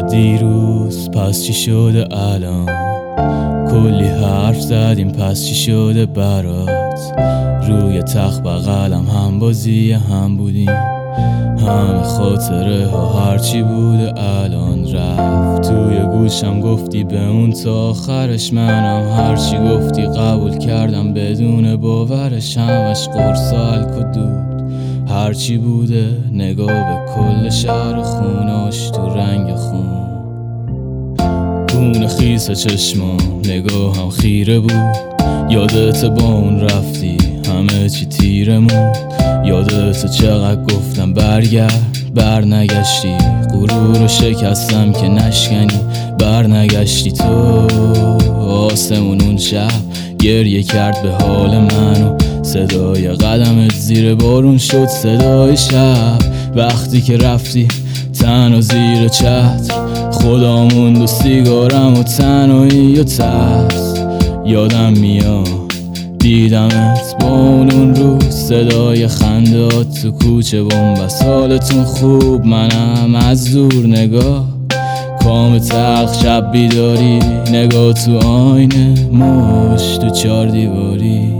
دیروز پس چی شده الان؟ کلی حرف زدیم پس چی شده برات؟ روی تخت بغلم هم بازی هم بودیم، همه خاطره ها هرچی بوده الان رفت. توی گوشم گفتی بمون تا آخرش، منم هرچی گفتی قبول کردم بدون باورش. همش قرص و الک دود هرچی بوده، نگاه به کل شهر و خوناش تو رنگ خون. گونه خیس چشمام نگاهم خیره بود، یادت با اون رفتی همه چی تیرمون. یادت چقدر گفتم برگرد برنگشتی، غرور رو شکستم که نشکنی برنگشتی. تو آسمون اون شب گریه کرد به حال منو، صدای قدمت زیر بارون شد صدای شب. وقتی که رفتی تنها زیر چتر، خدا موند و سیگارم و تنهایی و ترس. یادم میاد دیدمت با اون روز، صدای خندات تو کوچه بنبست. حالتون خوب؟ منم از دور نگاه کام تلخ شب بیداری، نگاه تو آینه مش تو 4 دیواری.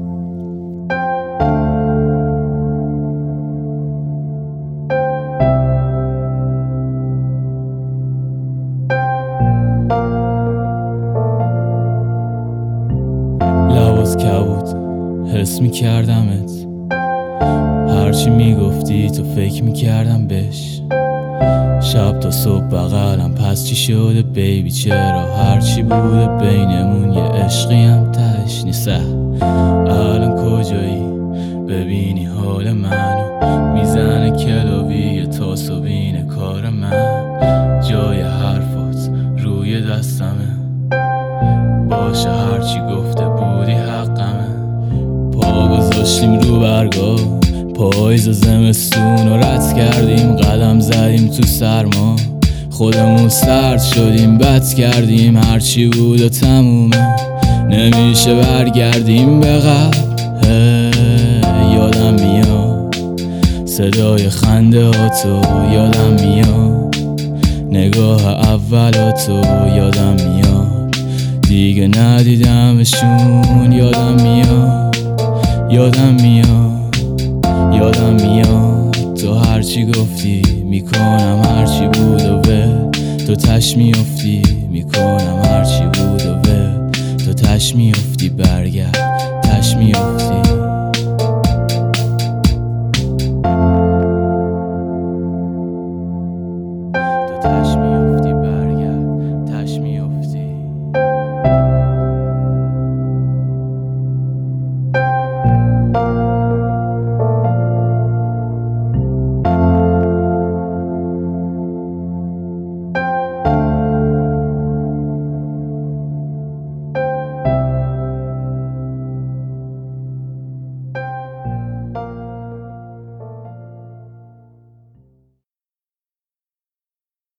لباس کبود حس میکردمت، هرچی میگفتی تو فکر میکردم بهش. شب تا صبح بغلم پس چی شده بیبی؟ چرا هرچی بوده بینمون یه عشقی هم تهش نیست؟ الان کجایی؟ ببینی حال منو میزنه کلاوی تا صبحینه کار من. جای حرفات روی دستمه، باشه هرچی گفته بودی حقمه. پا گذاشتیم رو برگا پاییز زمستون رو رد کردیم، قدم زدیم تو سرما خودمون سرد شدیم، بد کردیم هرچی بود و تمومه. نمیشه برگردیم به قبل. یادم میاد صدای خنده ها تو، یادم میاد نگاه اولاتو، یادم میاد دیگه ندیدمشون. یادم میاد یادم میاد تو هرچی گفتی میکنم، هرچی بود و تو تش میافتی میکنم، هرچی بود و تو تش میافتی برگرد تش میافتی.